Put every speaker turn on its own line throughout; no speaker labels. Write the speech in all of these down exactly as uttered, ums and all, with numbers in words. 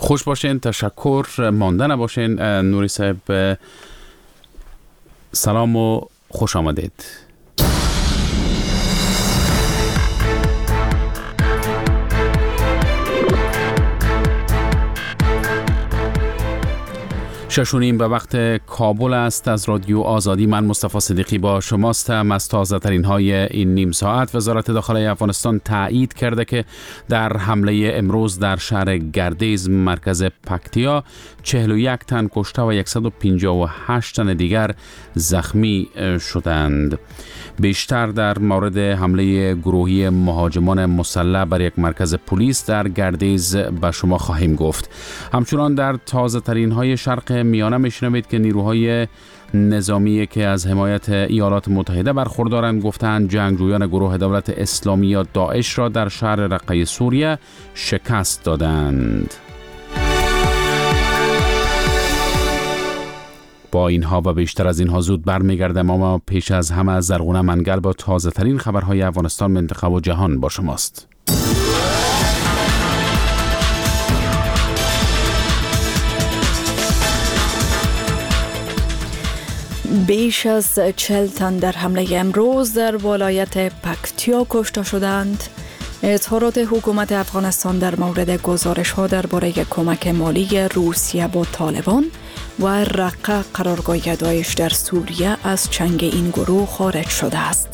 خوش باشین، تشکر، مانده نباشین. نوری صاحب سلام و خوش آمدید. ششونیم به وقت کابل است. از رادیو آزادی من مصطفی صدیقی با شماستم. از تازه ترین های این نیم ساعت، وزارت داخلی افغانستان تایید کرده که در حمله امروز در شهر گردیز مرکز پکتیا چهل و یک تن کشته و صد و پنجاه و هشت تن دیگر زخمی شدند. بیشتر در مورد حمله گروهی مهاجمان مسلح بر یک مرکز پلیس در گردیز به شما خواهیم گفت. همچنان در تازه ترین های شرق میانه میشنوید که نیروهای نظامی که از حمایت ایالات متحده برخوردارند گفتند جنگجویان گروه دولت اسلامی یا داعش را در شهر رقه سوریه شکست دادند. با اینها و بیشتر از اینها زود برمیگردم، اما پیش از همه زرغونه منگل با تازه ترین خبرهای افغانستان، منطقه و جهان با شماست.
بیش از چهل تن در حمله امروز در ولایت پکتیا کشته شدند. اظهارات حکومت افغانستان در مورد گزارش ها درباره کمک مالی روسیه با طالبان و رقه قرارگاه داعش در سوریه از چنگ این گروه خارج شده است.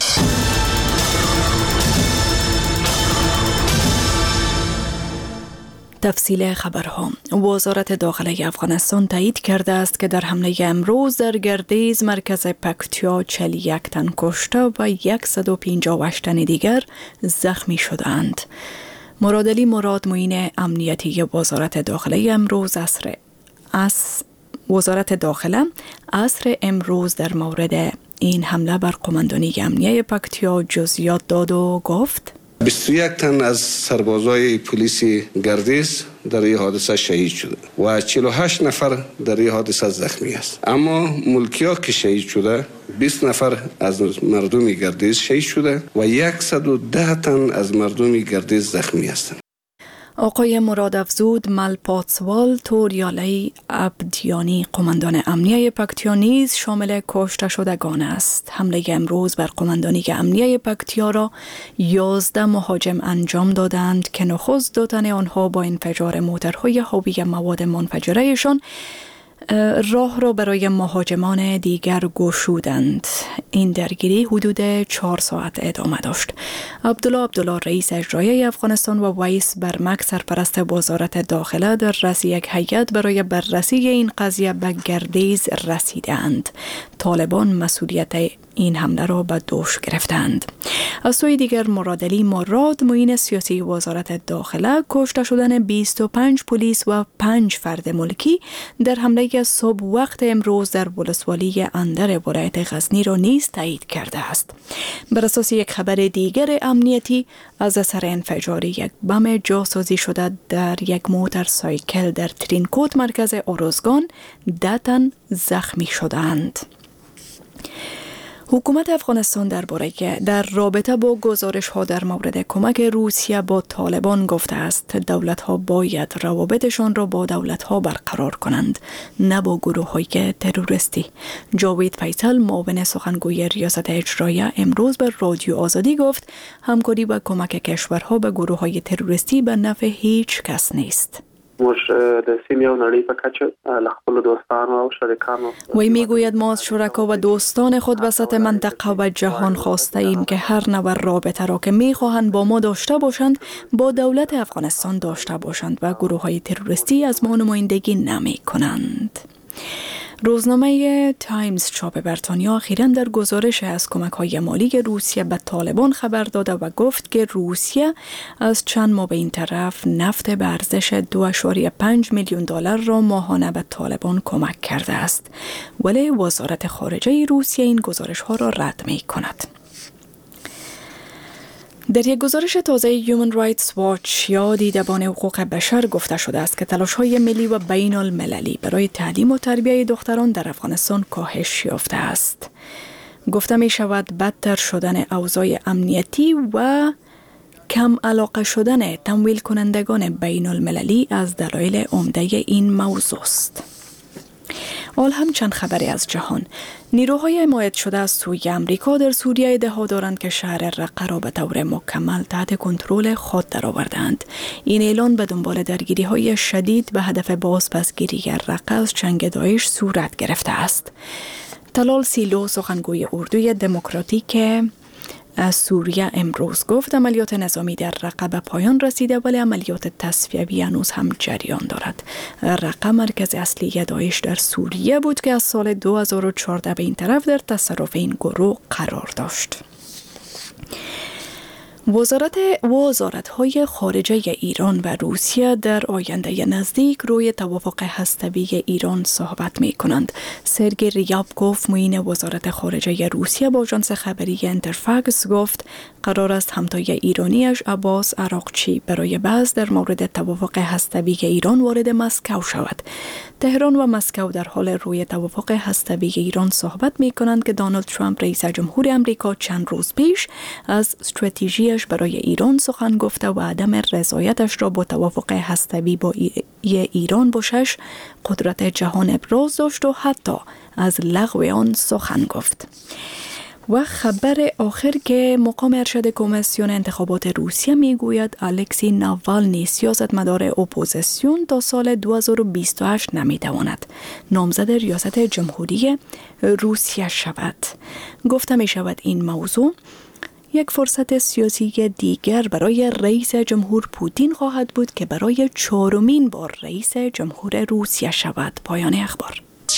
تفصیل خبرها. وزارت داخلی افغانستان تایید کرده است که در حمله امروز در گردیز مرکز پکتیا چهل و یک تن کشته و صد و پنجاه و هشت تن دیگر زخمی شدند. مراد علی مراد معین امنیتی وزارت داخلی امروز عصر از وزارت داخله عصر امروز در مورد این حمله بر قماندانی امنیه پکتیا جزئیات داد و گفت
بیست و یک تن از سربازای پلیس گردیز در این حادثه شهید شده و چهل و هشت نفر در این حادثه زخمی است. اما ملکی‌ها که شهید شده بیست نفر از مردم گردیز شهید شده و صد و ده تن از مردم گردیز زخمی هستند.
آقای مراد افزود ملپاتسوال توریالی عبدیانی قماندان امنیه پکتیا نیز شامل کشته شدگان است. حمله امروز بر قماندانی امنیه پکتیا را یازده مهاجم انجام دادند که نخست دو تن آنها با انفجار موترهای حاوی مواد منفجرهشان راه را برای مهاجمان دیگر گشودند. این درگیری حدود چهار ساعت ادامه داشت. عبدالله عبدالله رئیس اجرایی افغانستان و ویس برمک سرپرست وزارت داخله در رأس یک هیئت برای بررسی این قضیه به گردیز رسیدند. طالبان مسئولیت این حمله را به دوش گرفتند. از سوی دیگر مراد علی مراد معین سیاسی وزارت داخله کشته شدن بیست و پنج پلیس و پنج فرد ملکی در حمله صبح وقت امروز در ولسوالی اندر ولایت غزنی را نیز تایید کرده است. بر اساس یک خبر دیگر امنیتی از اثر انفجار یک بم جاسازی شده در یک موتورسایکل در ترینکوت مرکز اروزگان ده تن زخمی شدند. حکومت افغانستان درباره در رابطه با گزارش ها در مورد کمک روسیه با طالبان گفته است دولت ها باید روابطشان را با دولت ها برقرار کنند، نه با گروه های تروریستی. جاوید فیصل معاون سخنگوی ریاست اجراییه امروز به رادیو آزادی گفت همکاری و کمک کشورها به گروه های تروریستی به نفع هیچ کس نیست. وی میگوید ما از شرکا و دوستان خود وسط منطقه و جهان خواسته ایم که هر نوع رابطه را که میخواهند با ما داشته باشند با دولت افغانستان داشته باشند و گروه های تروریستی از ما نمایندگی نمی کنند. روزنامه تایمز چاپ بریتانیا اخیراً در گزارش از کمک‌های مالی روسیه به طالبان خبر داده و گفت که روسیه از چند ماه به این طرف نفت به ارزش دو ممیز پنج میلیون دلار را ماهانه به طالبان کمک کرده است. ولی وزارت خارجه روسیه این گزارش‌ها را رد می‌کند. در یک گزارش تازه Human Rights Watch یا دیدبان حقوق بشر گفته شده است که تلاش‌های ملی و بین المللی برای تعلیم و تربیت دختران در افغانستان کاهش یافته است. گفته می شود بدتر شدن اوضاع امنیتی و کم علاقه شدن تمویل کنندگان بین المللی از دلایل عمده این موضوع است. حال هم چند خبری از جهان. نیروهای حمایت شده از سوی امریکا در سوریه ادعا دارند که شهر رقه را به طور مکمل تحت کنترل خود درآوردند. این اعلان به دنبال درگیری‌های شدید به هدف بازپسگیری رقه از چنگ داعش صورت گرفته است. طلال سیلو، سخنگوی اردوی دموکراتیک از سوریه، امروز گفت عملیات نظامی در رقه به پایان رسیده ولی عملیات تصفیه‌ای هنوز هم جریان دارد. رقه مرکز اصلی داعش در سوریه بود که از سال دو هزار و چهارده به این طرف در تصرف این گروه قرار داشت. وزارت وزارت‌های خارجه ایران و روسیه در آینده نزدیک روی توافق هسته‌ای ایران صحبت می‌کنند. سرگئی ریابکوف، معین وزارت خارجه روسیه، با آژانس خبری انترفاکس گفت قرار است همتای ایرانیش عباس عراقچی برای بحث در مورد توافق هسته‌ای ایران وارد مسکو شود. تهران و مسکو در حال روی توافق هسته‌ای ایران صحبت می‌کنند که دونالد ترامپ رئیس جمهور آمریکا چند روز پیش از استراتژی برای ایران سخن گفته و عدم رضایتش را با توافق هسته‌ای با ایران با شش قدرت جهان ابراز داشت و حتی از لغو آن سخن گفت. و خبر آخر که مقام ارشد کمیسیون انتخابات روسیه میگوید الکسی ناوالنی، سیاستمدار اپوزیسیون، تا سال دو هزار و بیست و هشت نمیتواند نامزد ریاست جمهوری روسیه شود. گفته می شود این موضوع یک فرصت سیاسی دیگر برای رئیس جمهور پوتین خواهد بود که برای چهارمین بار رئیس جمهور روسیه شود. پایان اخبار.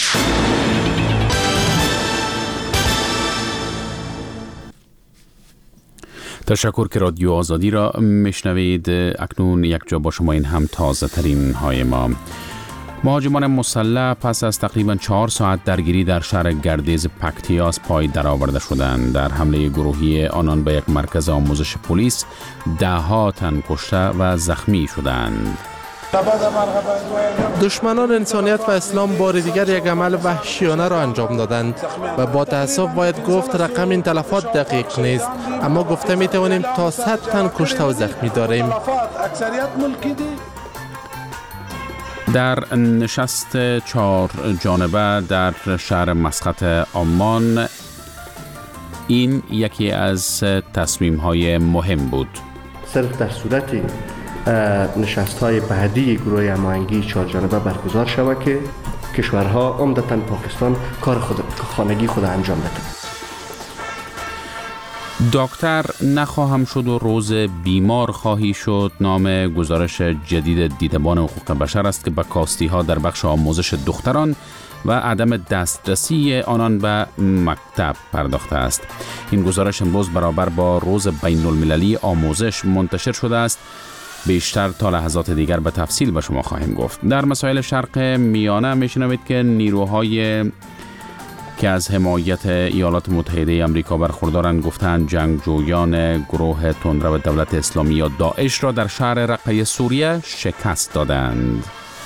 تشکر که رادیو آزادی را میشنوید. اکنون یک جا با شما، این هم تازه ترین های ما. مهاجمان مسلح پس از تقریبا چهار ساعت درگیری در شهر گردیز پکتیا از پای درآورده شدند. در حمله گروهی آنان به یک مرکز آموزش پلیس ده ها تن کشته و زخمی شدند.
دشمنان انسانیت و اسلام بار دیگر یک عمل وحشیانه را انجام دادند و با تأسف باید گفت رقم این تلفات دقیق نیست، اما گفته می توانیم تا صد تن کشته و زخمی داریم.
در نشست چهار جانبه در شهر مسقط عمان، این یکی از تصمیم‌های مهم بود.
صرف در صورت نشست‌های بعدی گروه هماهنگی چهار جانبه برگزار شود که کشورها عمدتاً پاکستان کار خود خانگی خود انجام بده.
دکتر نخواهم شد و روز بیمار خواهی شد نام گزارش جدید دیدبان حقوق بشر است که به کاستی ها در بخش آموزش دختران و عدم دسترسی آنان به مکتب پرداخته است. این گزارش امروز برابر با روز بین المللی آموزش منتشر شده است. بیشتر تا لحظات دیگر به تفصیل به شما خواهیم گفت. در مسائل شرق میانه میشنوید که نیروهای که از حمایت ایالات متحده آمریکا برخوردارند گفتند جنگجویان گروه تندرو دولت اسلامی یا داعش را در شهر رقه سوریه شکست دادند.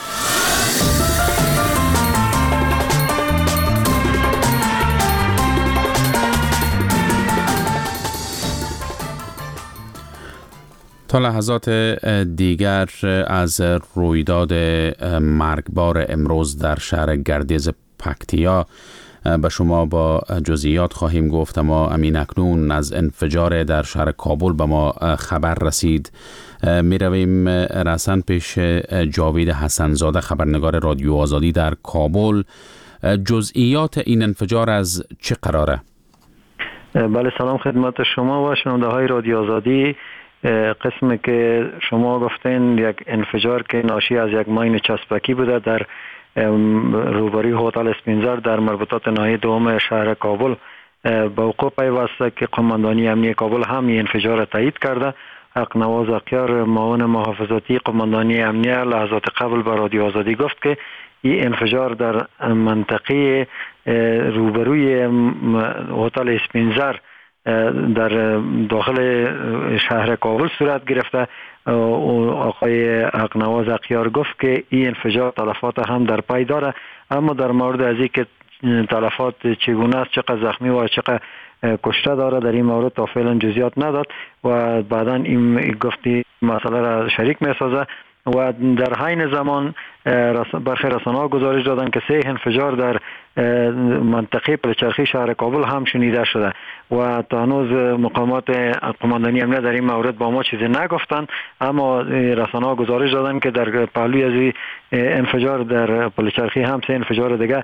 تا لحظات دیگر از رویداد مرگبار امروز در شهر گردیز پکتیا به شما با جزئیات خواهیم گفت، اما امین اکنون از انفجار در شهر کابل به ما خبر رسید. می رویم رسن پیش جاوید حسنزاده، خبرنگار رادیو آزادی در کابل. جزئیات این انفجار از چه قراره؟
بله، سلام خدمت شما و شنونده های رادیو آزادی. قسمی که شما گفتین یک انفجار که ناشی از یک ماین چسبکی بوده در روبروی هتل اسپینزر در مربوطات ناحیه دوم شهر کابل به وقوع پیوسته که قماندانی امنیه کابل هم این انفجار را تایید کرده. حقنواز اقیار، معاون محافظاتی قماندانی امنیه، لحظات قبل به رادیو آزادی گفت که این انفجار در منطقه روبروی هتل اسپینزر در داخل شهر کابل صورت گرفته. آقای حقنواز اقیار گفت که این انفجار تلفات هم در پی داره، اما در مورد از اینکه تلفات چگونه است، چقدر زخمی و چقدر کشته داره، در این مورد تا فعلا جزئیات نداد و بعدا این گفتی مسئله را شریک میسازه. و در حین زمان برخی رسانه‌ها گزارش دادند که سه انفجار در منطقه پلچرخی شهر کابل هم شنیده شده و تا هنوز مقامات قماندانی امنیت در این مورد با ما چیزی نگفتند، اما رسانه‌ها گزارش دادند که در پهلوی از انفجار در پلچرخی هم سه انفجار دیگه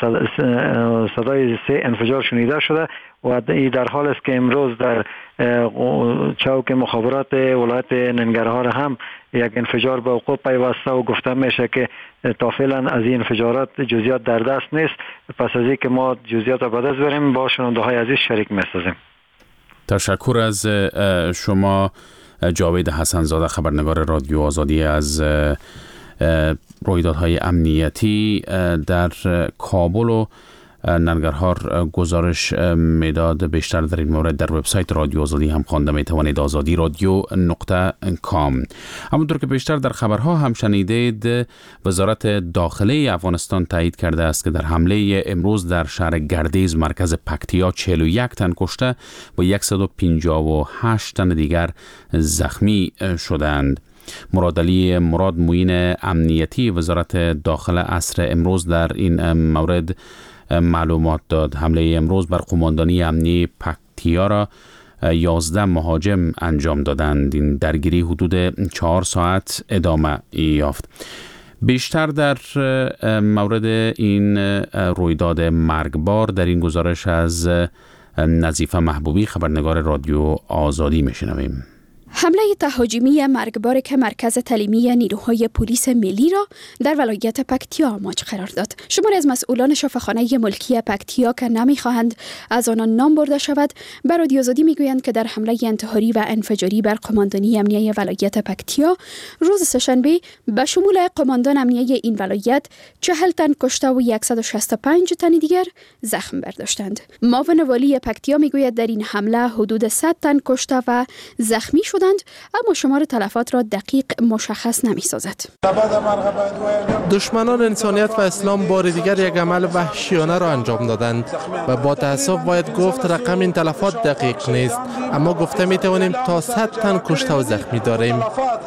صدای سه انفجار شنیده شده و این در حال است که امروز در چوک مخابرات ولایت ننگرهار هم یک انفجار به وقوع پیوسته و گفته میشه که تا فعلا از این انفجارات جزئیات در دست نیست. پس از اینکه ما جزئیات را به دست بریم با شنونده های عزیز شریک می‌سازیم.
تشکر از شما جاوید حسن‌زاده، خبرنگار رادیو آزادی، از رویدادهای امنیتی در کابل و ننگرهار گزارش میداد. بیشتر در این مورد در وبسایت رادیو آزادی هم خوانده میتوانید، آزادی رادیو نقطه کام. همونطور که بیشتر در خبرها هم شنیدید، وزارت داخله افغانستان تایید کرده است که در حمله امروز در شهر گردیز مرکز پکتیا چهل و یک تن کشته و صد و پنجاه و هشت تن دیگر زخمی شدند. مراد علی مراد معین امنیتی وزارت داخله عصر امروز در این مورد معلومات داد. حمله امروز بر قماندانی امنی پکتیا را یازده مهاجم انجام دادند. این درگیری حدود چهار ساعت ادامه یافت. بیشتر در مورد این رویداد مرگبار در این گزارش از نظیفه محبوبی، خبرنگار رادیو آزادی، میشنویم.
حمله تهاجمی مرگبار که مرکز تعلیمی نیروهای پلیس ملی را در ولایت پکتیا آماج قرار داد. شماری از مسئولان شفاخانه ملکی پکتیا که نمیخواهند از آنان نام برده شود، بر رادیو آزادی میگویند که در حمله انتحاری و انفجاری بر قماندانی امنیه ولایت پکتیا روز سه‌شنبه به شمول قماندان امنیه این ولایت چهل تن کشته و صد و شصت و پنج تن دیگر زخم برداشتند. معاون والی پکتیا میگوید در این حمله حدود صد تن کشته و زخمی شدند، اما شمار تلفات را دقیق مشخص نمی سازد.
دشمنان انسانیت و اسلام بار دیگر یک عمل وحشیانه را انجام دادند و با تأسف باید گفت رقم این تلفات دقیق نیست، اما گفته می توانیم تا صد تن کشته و زخمی داریم.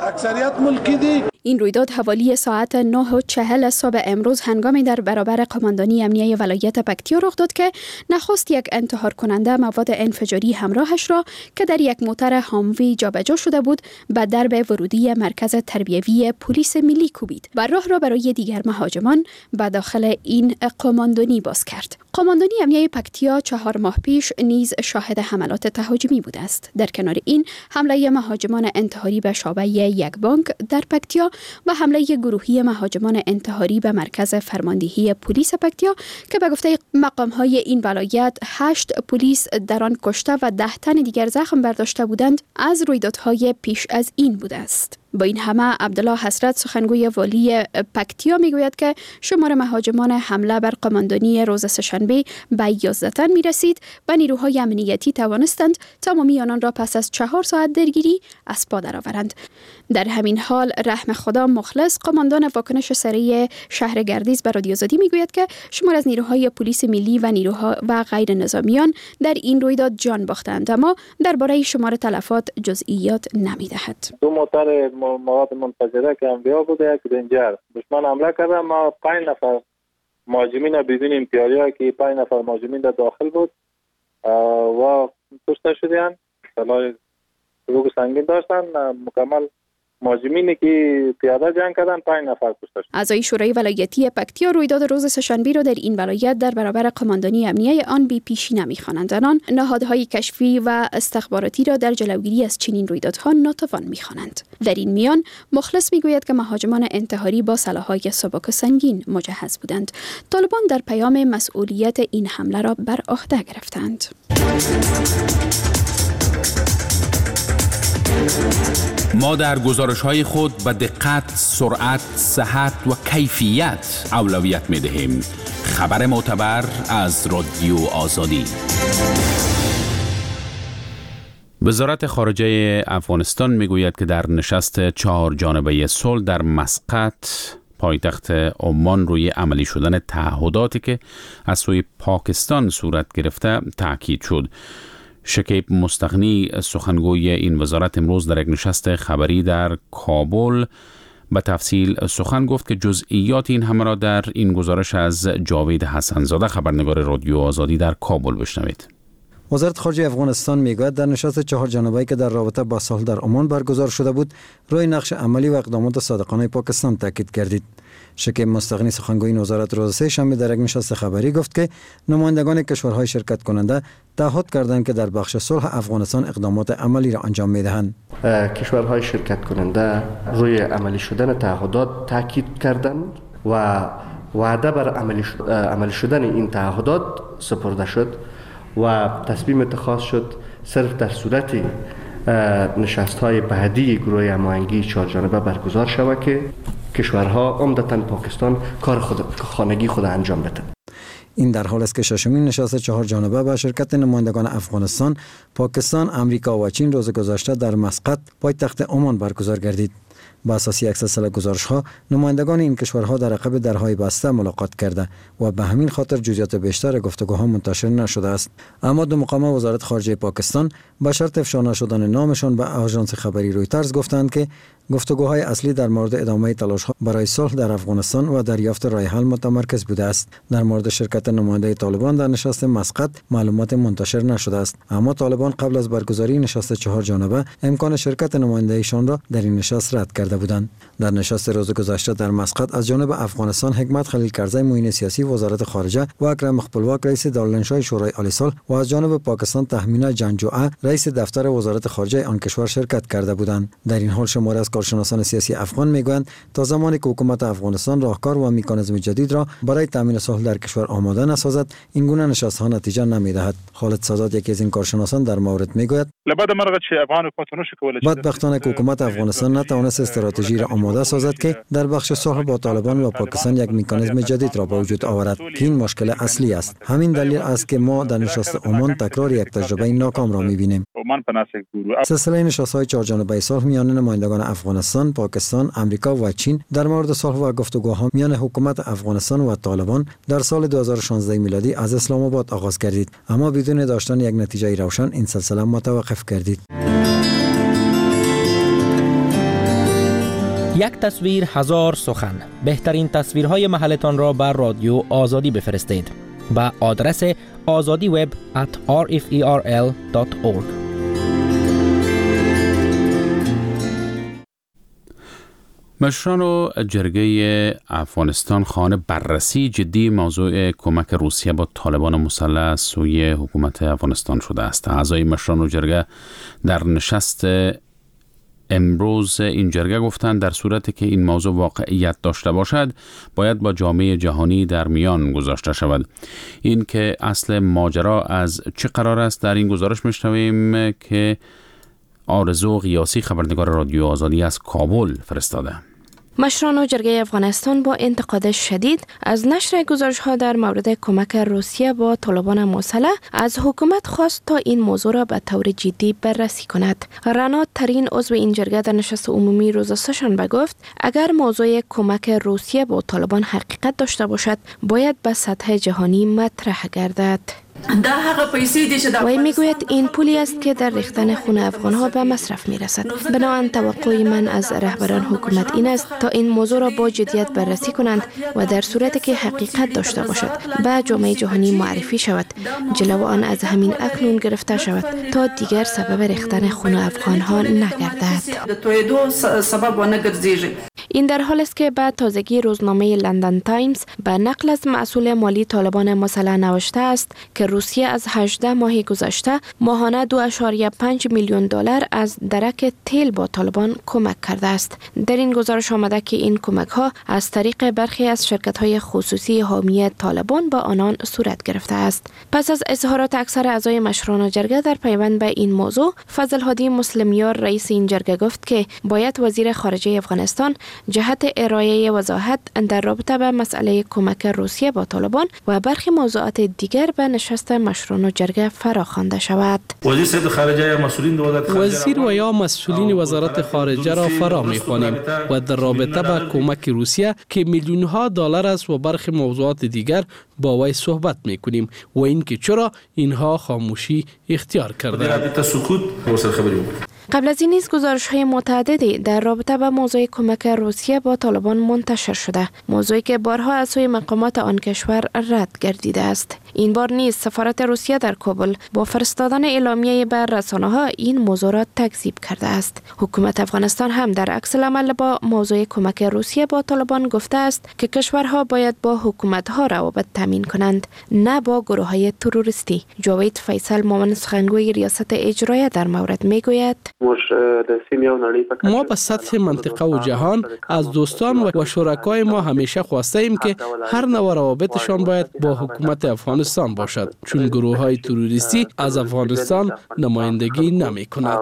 این رویداد حوالی ساعت نه و چهل صبح امروز هنگامی در برابر قماندانی امنیه ولایت پکتیا رخ داد که نخست یک انتحار کننده مواد انفجاری همراهش را که در یک موتر هاموی جابجا شده بود به درب ورودی مرکز تربیوی پلیس ملی کوبید و راه را برای دیگر مهاجمان به داخل این قماندانی باز کرد. قماندانی امنیه پکتیا چهار ماه پیش نیز شاهد حملات تهاجمی بوده است. در کنار این حمله مهاجمان انتحاری به شعبه یک بانک در پکتیا و حمله گروهی مهاجمان انتحاری به مرکز فرماندهی پلیس پکتیا که به گفته مقام‌های این ولایت هشت پلیس در آن کشته و ده تن دیگر زخم برداشته بودند، از رویدادهای پیش از این بوده است. با این همه عبدالله حسرت سخنگوی والی پکتیا میگوید که شمار مهاجمان حمله بر قماندانی روز سه‌شنبه به یازده تن میرسید و نیروهای امنیتی توانستند تمامی آنان را پس از چهار ساعت درگیری از پا درآورند. در همین حال رحم خدا مخلص، قماندان واکنش سریع شهر گردیز، بر رادیو آزادی میگوید که شمار از نیروهای پلیس ملی و نیروها و غیر نظامیان در این رویداد جان باختند، اما درباره شمار تلفات جزئیات نمیدهد.
دو موتر مواد منفجره که انبیا بوده، یک رنجر دشمن حمله کرده. ما پنج نفر مهاجمین را ببینیم، پیاده که پنج نفر مهاجمین در داخل بود و کشته شدند. سلاح روگ سنگین داشتن. مکمل مهاجمینی که پیاده جنگ کردن پنج نفر کشته شدند.
اعضای شورای ولایتی پکتیا رویداد روز سه‌شنبه را در این ولایت در برابر قماندانی امنیه آن بی پیشی نمی‌خوانند. آنان نهادهای کشفی و استخباراتی را در جلوگیری از چنین رویدادها ناتوان می‌خوانند. در این میان مخلص میگوید که مهاجمان انتحاری با سلاح‌های سبک و سنگین مجهز بودند. طالبان در پیام مسئولیت این حمله را بر عهده گرفتند.
ما در گزارش‌های خود به دقت، سرعت، صحت و کیفیت اولویت می‌دهیم. خبر معتبر از رادیو آزادی. وزارت خارجه افغانستان میگوید که در نشست چهار جانبه صلح در مسقط پایتخت عمان روی عملی شدن تعهداتی که از سوی پاکستان صورت گرفته تاکید شد. شکیب مستغنی سخنگوی این وزارت امروز در یک نشست خبری در کابل به تفصیل سخن گفت که جزئیات این همه را در این گزارش از جاوید حسنزاده خبرنگار رادیو آزادی در کابل بشنوید.
وزارت خارجه افغانستان میگوید در نشست چهار جانبه‌ای که در رابطه با صلح در عمان برگزار شده بود، روی نقش عملی و اقدامات صادقانه پاکستان تاکید کردید. شکیب مستغنی سخنگوی این وزارت روز سه شنبه در یک نشست خبری گفت که نمایندگان کشورهای شرکت کننده تعهد کردند که در بخش صلح افغانستان اقدامات عملی را انجام میدهند.
کشورهای شرکت کننده روی عملی شدن تعهدات تاکید کردند و وعده بر عملی شدن این تعهدات سپرده شد و تصمیم اتخاذ شد صرف در صورت نشست‌های بعدی گروه هماهنگی چهار جانبه برگزار شود که کشورها عمدتاً پاکستان کار خود خانگی خود انجام بده.
این در حال است که ششمین نشست چهار جانبه با شرکت نمایندگان افغانستان، پاکستان، امریکا و چین روز گذشته در مسقط پایتخت عمان برگزار گردید. با اساس یک سلسله گزارش‌ها نمایندگان این کشورها در عقب درهای بسته ملاقات کرده و به همین خاطر جزئیات بیشتر گفتگوها منتشر نشده است. اما دو مقام وزارت خارجه پاکستان با شرط افشا نشدن نامشان به آژانس خبری رویترز گفتند که گفتگوهای اصلی در مورد ادامه تلاش‌ها برای صلح در افغانستان و دریافت راه حل متمرکز بوده است. در مورد شرکت نماینده طالبان در نشست مسقط معلومات منتشر نشده است، اما طالبان قبل از برگزاری نشست چهار جانبه امکان شرکت نمایندگیشان را در این نشست رد کرده بودند. در نشست روز گذشته در مسقط از جانب افغانستان حکمت خلیل کرزی معین سیاسی وزارت خارجه و اکرم مخبلواک رئیس دارالانشای شورای عالی صلح و از جانب پاکستان تهمینا جنجوعه رئیس دفتر وزارت خارجه آن کشور شرکت کرده بودند. در این حال شماری از کارشناسان سیاسی افغان میگویند تا زمانی که حکومت افغانستان راهکار و مکانیزم جدید را برای تامین صلح در کشور آماده نسازد، این گونه نشست‌ها نتیجه نمی‌دهد. خالد سادات یکی از این کارشناسان در مورد میگوید بدبختانه که حکومت افغانستان نتوانست استراتژی را آماده سازد که در بخش صلح با طالبان و پاکستان یک مکانیزم جدید را به وجود آورد که این مشکل اصلی است. همین دلیل است که ما در نشست عمان تکرار یک تجربه ناکام را می‌بینیم. سلسله نشست‌های چهار جانبه صلح میان نمایندگان افغانستان، پاکستان، امریکا و چین در مورد صلح و گفتگوها میان حکومت افغانستان و طالبان در سال دو هزار و شانزده میلادی از اسلام آباد آغاز گردید، اما بدون داشتن یک نتیجه روشن این سلسله متوقف گردید.
یک تصویر هزار سخن. بهترین تصویرهای محلتان را بر رادیو آزادی بفرستید با آدرس azadiweb at r f e r l dot org.
مشران و جرگه افغانستان خواهان بررسی جدی موضوع کمک روسیه با طالبان مسلح سوی حکومت افغانستان شده است. اعضای مشران و جرگه در نشست امروز این جرگه گفتند در صورتی که این موضوع واقعیت داشته باشد باید با جامعه جهانی در میان گذاشته شود. این که اصل ماجرا از چه قرار است در این گزارش میشنویم که آرزو قیاسی خبرنگار رادیو آزادی از کابل فرستاده.
مشران و جرگه افغانستان با انتقاد شدید از نشر گزارش‌ها در مورد کمک روسیه با طالبان مسلح از حکومت خواست تا این موضوع را به طور جدی بررسی کند. رنا ترین عضو این جرگه در نشست عمومی روز سه‌شنبه گفت اگر موضوع کمک روسیه با طالبان حقیقت داشته باشد باید به سطح جهانی مطرح گردد. وی میگوید این پولی است که در ریختن خون افغانها به مصرف میرسد. بنابراین توقع من از رهبران حکومت این است تا این موضوع را با جدیت بررسی کنند و در صورتی که حقیقت داشته باشد به جامعه جهانی معرفی شود، جلو آن از همین اکنون گرفته شود تا دیگر سبب ریختن خون افغانها نگردد. این در حال است که بعد تازگی روزنامه لندن تایمز به نقل از مسئول مالی طالبان مسلح نوشته است که روسیه از هجده ماه گذشته ماهانه دو ممیز پنج میلیون دلار از درک تیل با طالبان کمک کرده است. در این گزارش آمده که این کمک ها از طریق برخی از شرکت های خصوصی حامی طالبان با آنان صورت گرفته است. پس از اظهارات اکثر اعضای مشران جرگه در پیوند به این موضوع، فضل هادی مسلمیار رئیس این جرگه گفت که باید وزیر خارجه افغانستان جهت ارائه وضاحت در رابطه به مسئله کمک روسیه با طالبان و برخی موضوعات دیگر به نشست مشرون و جرگه فراخوانده شود.
وزیر و یا مسئولین وزارت خارجه را فرا می‌خوانیم و در رابطه با کمک روسیه که میلیون ها دلار است و برخی موضوعات دیگر با وی صحبت می‌کنیم و اینکه چرا اینها خاموشی اختیار کرده.
قبل از این نیز گزارش‌های متعددی در رابطه با موضوع کمک روسیه با طالبان منتشر شده، موضوعی که بارها از سوی مقامات آن کشور رد گردیده است. این بار نیز سفارت روسیه در کابل با فرستادن اعلامیه بر رسانه‌ها این موضوع را تکذیب کرده است. حکومت افغانستان هم در عکس العمل با موضوع کمک روسیه با طالبان گفته است که کشورها باید با حکومت‌ها روابط تامین کنند، نه با گروه‌های تروریستی. جاوید فیصل مومن سخنگوی ریاست اجرایه در مورد میگوید:
ما به سطح منطقه و جهان از دوستان و شرکای ما همیشه خواسته ایم که هر نوع روابطشان باید با حکومت افغانستان باشد، چون گروه های تروریستی از افغانستان نمایندگی نمی کند.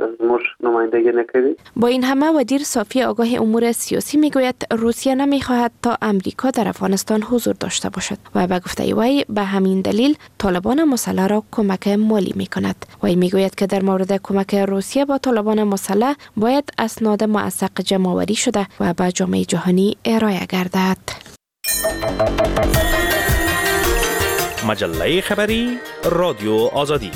با این همه وزیر صافی آگاه امور سیاسی میگوید روسیه نمیخواهد تا امریکا در افغانستان حضور داشته باشد و به گفته وی به همین دلیل طالبان مسلح را کمک مالی میکند. وی میگوید که در مورد کمک روسیه با طالبان مسلح باید اسناد موثق جمع‌آوری شده و به جامعه جهانی ارائه گردد.
مجله خبری رادیو آزادی.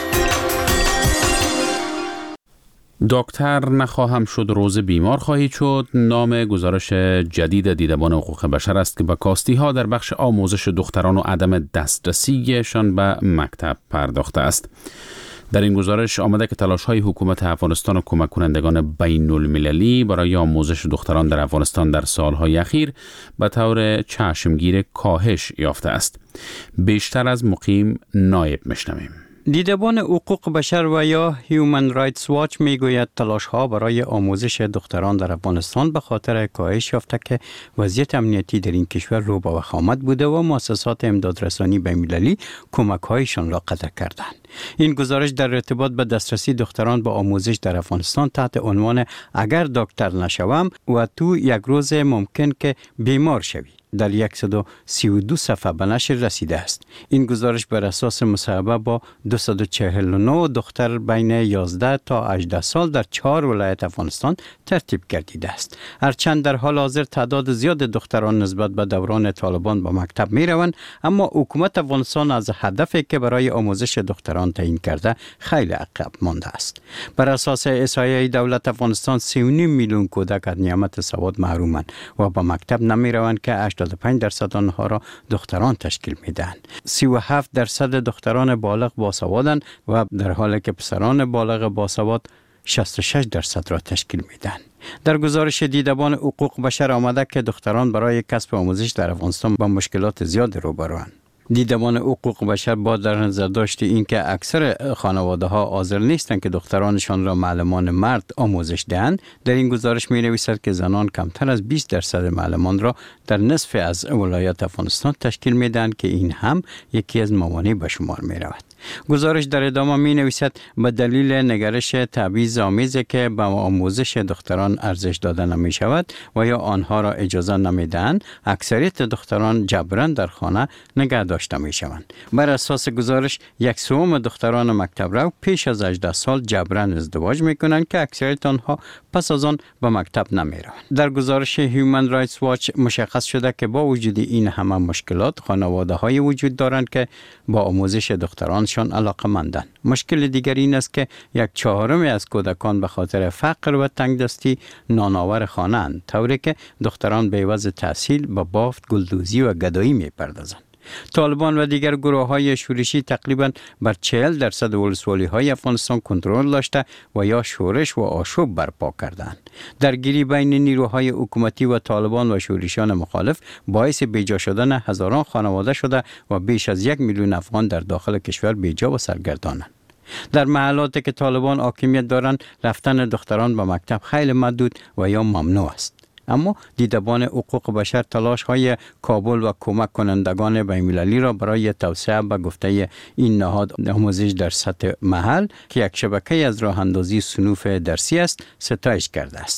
دکتر نخواهم شد روز بیمار خواهید شد نام گزارش جدید دیدبان حقوق بشر است که با کاستی ها در بخش آموزش دختران و عدم دسترسیشان به مکتب پرداخته است. در این گزارش آمده که تلاش های حکومت افغانستان و کمک کنندگان بین المللی برای آموزش دختران در افغانستان در سالهای اخیر به طور چشمگیر کاهش یافته است. بیشتر از مقیم نایب میشنویم.
دیدبان حقوق بشر و یا هیومن رایتس واچ میگوید تلاش ها برای آموزش دختران در افغانستان به خاطر کاهش یافته که وضعیت امنیتی در این کشور رو به وخامت بوده و مؤسسات امدادرسانی بین‌المللی کمک هایشان را قطع کردند. این گزارش در ارتباط به دسترسی دختران به آموزش در افغانستان تحت عنوان اگر دکتر نشوم و تو یک روز ممکن که بیمار شوی در صد و سی و دو صفحه به نشر رسیده است. این گزارش بر اساس مصاحبه با دویست و چهل و نه دختر بین یازده تا هجده سال در چهار ولایت افغانستان ترتیب گردیده است. هرچند در حال حاضر تعداد زیاد دختران نسبت به دوران طالبان به مکتب می روند، اما حکومت افغانستان از هدفی که برای آموزش دختران تعیین کرده خیلی عقب مانده است. بر اساس احصایه دولت افغانستان سی و نیم میلیون کودک از نعمت سواد محرومند و به مکتب نمی روند که هشتاد و پنج درصد آنها را دختران تشکیل میدهند. سی و هفت درصد دختران بالغ باسوادند و در حالی که پسران بالغ باسواد شصت و شش درصد را تشکیل میدهند. در گزارش دیدبان حقوق بشر آمده که دختران برای کسب آموزش در افغانستان با مشکلات زیاد روبروند. دیدبان حقوق بشر با در نظر داشت اینکه اکثر خانواده ها حاضر نیستند که دخترانشان را معلمان مرد آموزش دهند، در این گزارش می نویسد که زنان کمتر از بیست درصد معلمان را در نصف از ولایات افغانستان تشکیل می دهند که این هم یکی از موانع به شمار می رود. گزارش در ادامه می نویسد به دلیل نگرش تبعیض آمیزی که به آموزش دختران ارزش داده نمی شود و یا آنها را اجازه نمی دهند، اکثریت دختران جبران در خانه نگه داشته می شوند. بر اساس گزارش یک سوم دختران مکتب رو پیش از هجده سال جبران ازدواج می کنند که اکثریت آنها پس از آن به مکتب نمی روند. در گزارش هیومن رایتس واچ مشخص شده که با وجود این همه مشکلات خانواده های وجود دارند که با آموزش دخترانشان علاقه‌مندند. مشکل دیگر این است که یک چهارم از کودکان به خاطر فقر و تنگدستی نانآور خانه اند، طوری که دختران به عوض تحصیل به بافت، گلدوزی و گدایی می پردازند. طالبان و دیگر گروه های شورشی تقریباً بر چهل درصد ولسوالی های افغانستان کنترل داشته و یا شورش و آشوب برپا کردند. درگیری بین نیروهای حکومتی و طالبان و شورشیان مخالف باعث بیجا شدن هزاران خانواده شده و بیش از یک میلیون افغان در داخل کشور بیجا و سرگردانند. در محلاتی که طالبان حاکمیت دارند، رفتن دختران به مکتب خیلی محدود و یا ممنوع است. اما دیدبان حقوق بشر تلاش های کابل و کمک کنندگان بین‌المللی را برای توسعه به گفته این نهاد آموزش در سطح محل که یک شبکه از راه اندازی صنوف درسی است ستایش کرده است.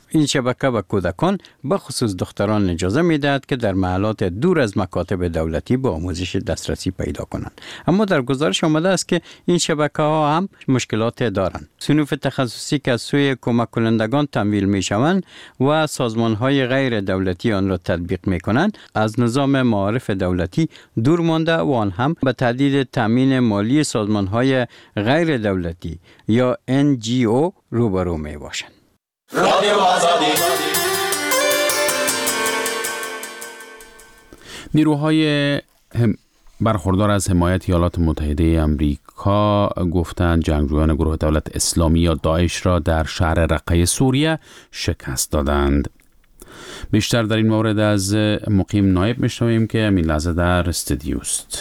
این شبکه به کودکان به خصوص دختران اجازه میدهد که در محلات دور از مکاتب دولتی به آموزش دسترسی پیدا کنند. اما در گزارش آمده است که این شبکه ها هم مشکلات دارند. صنوف تخصصی که از سوی کمک کنندگان تمویل می شوند و سازمان های غیر دولتی آن را تطبیق می کنند از نظام معارف دولتی دور مانده و آن هم به تهدید تامین مالی سازمان های غیر دولتی یا ان جی او روبرو می باشند.
رادیو آزادی.
نیروهای هم برخوردار از حمایت ایالات متحده امریکا گفتند جنگجویان گروه دولت اسلامی یا داعش را در شهر رقه سوریه شکست دادند. بیشتر در این مورد از مقیم نایب میشنویم که این لحظه در استودیو است.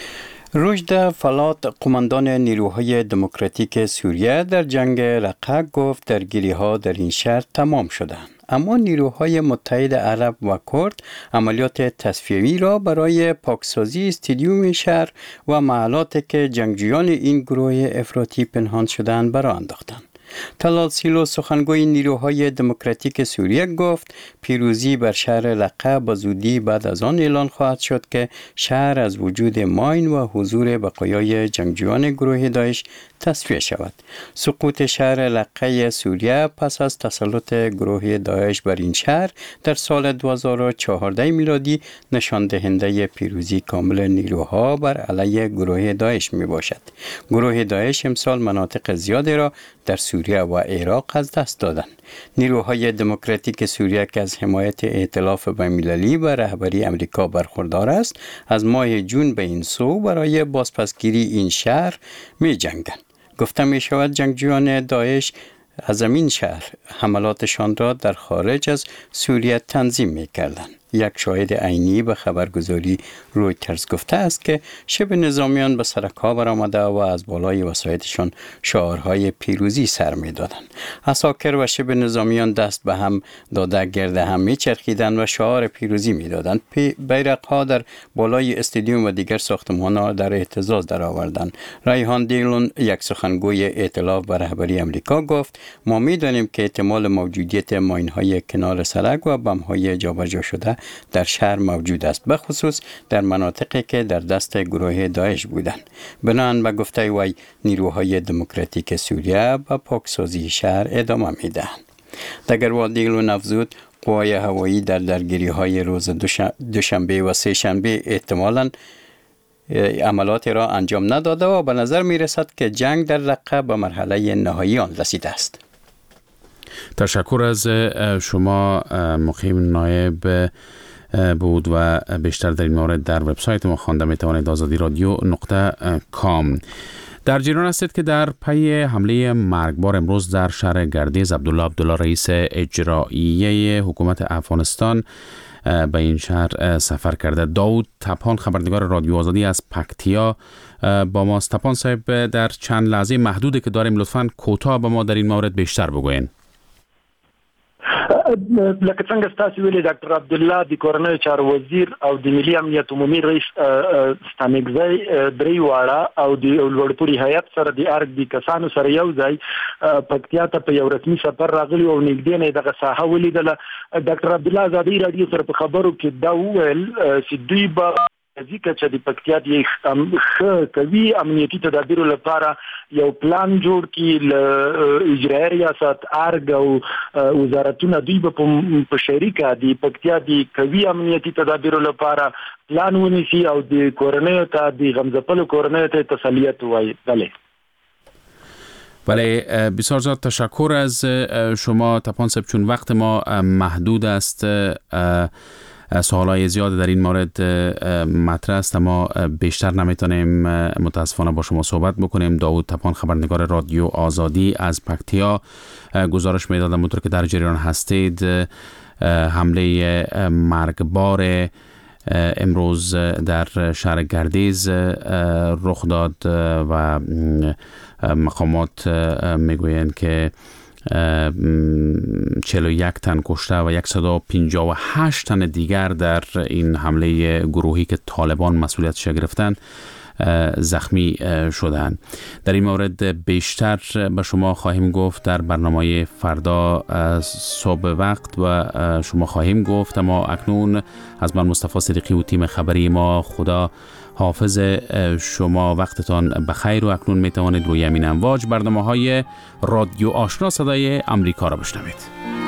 رشد فلات قماندان نیروهای دموکراتیک سوریه در جنگ رقه گفت درگیری ها در این شهر تمام شدند. اما نیروهای متحد عرب و کرد عملیات تصفیه‌ای را برای پاکسازی استادیوم شهر و محلات که جنگجویان این گروه افراطی پنهان شدند برآ انداختند. طلال سیلو سخنگوی نیروهای دموکراتیک سوریه گفت پیروزی بر شهر رقه به زودی بعد از آن اعلان خواهد شد که شهر از وجود ماین و حضور بقایای جنگجویان گروه داعش تصفیه شود. سقوط شهر رقه سوریه پس از تسلط گروه داعش بر این شهر در سال دو هزار و چهارده میلادی نشان دهنده پیروزی کامل نیروها بر علیه گروه داعش می باشد. گروه داعش امسال مناطق زیادی را در سوریه و عراق از دست دادند. نیروهای دموکراتیک سوریه که از حمایت ائتلاف بین‌المللی و رهبری امریکا برخوردار است، از ماه جون به این سو برای بازپسگیری این شهر می جنگند. گفته می شود جنگجویان داعش از این شهر حملاتشان را در خارج از سوریه تنظیم می کردند. یک شاهد عینی به خبرگزاری رویترز گفته است که شبه نظامیان به سرک‌ها برآمده و از بالای وسایطشان شعارهای پیروزی سر می دادند. عساکر و شبه نظامیان دست به هم داده گرد هم می چرخیدند و شعار پیروزی می دادند. بیرق‌ها در بالای استادیوم و دیگر ساختمان‌ها در اهتزاز درآوردند. ریحان دیلون یک سخنگوی ائتلاف به رهبری امریکا گفت ما می دانیم که احتمال موجودیت ماین‌های کنار سرک و بم‌های جابجا شده در شهر موجود است، به خصوص در مناطقی که در دست گروه داعش بودند. بنابراین به گفته وی نیروهای دموکراتیک سوریه به پاکسازی شهر ادامه میدهند. دگروا دیلون افزود قوای هوایی در درگیری های روز دوشنبه و سه شنبه احتمالاً عملات را انجام نداده و به نظر می رسد که جنگ در رقه به مرحله نهایی آن رسیده است.
تشکر از شما مقیم نایب بود و بیشتر در این مورد در وبسایت ما خوانده می توانید آزادی رادیو نقطه کام. در جریان هستید که در پی حمله مرگبار امروز در شهر گردیز عبدالله عبدالله رئیس اجرایی حکومت افغانستان به این شهر سفر کرده. داود تپان خبرنگار رادیو آزادی از پکتیا با ماست. تپان صاحب در چند لحظه محدوده که داریم لطفاً کوتاه به ما در این مورد بیشتر بگوین.
لکه څنګه ستاسو ویلي ډاکټر عبدالله د کورنۍ چارو وزیر او د ملي امنیت عمومي رئیس ستانکزی درې واړه او د لوړپوړي هیئت سره د ارګ د کسانو سره یو ځای پکتیا ته په یو رسمي سفر راغلي او نږدې نه دغه ساحه ولیدله. ډاکټر عبدالله ازادي رادیو سره په خبرو کې دا وویل چې دوی به ځکه چې د پکتیا د کوي امنیتي تدابیرو لپاره یو پلان جوړ کړي ل اجرایي ریاست ارګ او وزارتونه دوی به په شریکه د پکتیا د کوي امنیتي تدابیرو لپاره پلان ونیسي او د کورنۍ ته د غمزپلو کورنۍ ته تسلیت وایي. بله
بله بسیار زیاد تشکر از شما تپان صاحب. چون وقت ما محدود است سوالای زیاد در این مورد مطرح است اما بیشتر نمیتونیم متاسفانه با شما صحبت بکنیم. داود تپان خبرنگار رادیو آزادی از پکتیا گزارش میدادم اونطور که در جریان هستید حمله مرگبار امروز در شهر گردیز رخ داد و مقامات میگویند که چهل و یک تن کشته و صد و پنجاه و هشت تن دیگر در این حمله گروهی که طالبان مسئولیتش گرفتند زخمی شدند. در این مورد بیشتر به شما خواهیم گفت در برنامه فردا صبح وقت و شما خواهیم گفت، اما اکنون از من مصطفی صدیقی و تیم خبری ما خدا حافظ شما، وقتتان بخیر و اکنون می توانید روی همین امواج برنامه های رادیو آشنا صدای امریکا را بشنوید.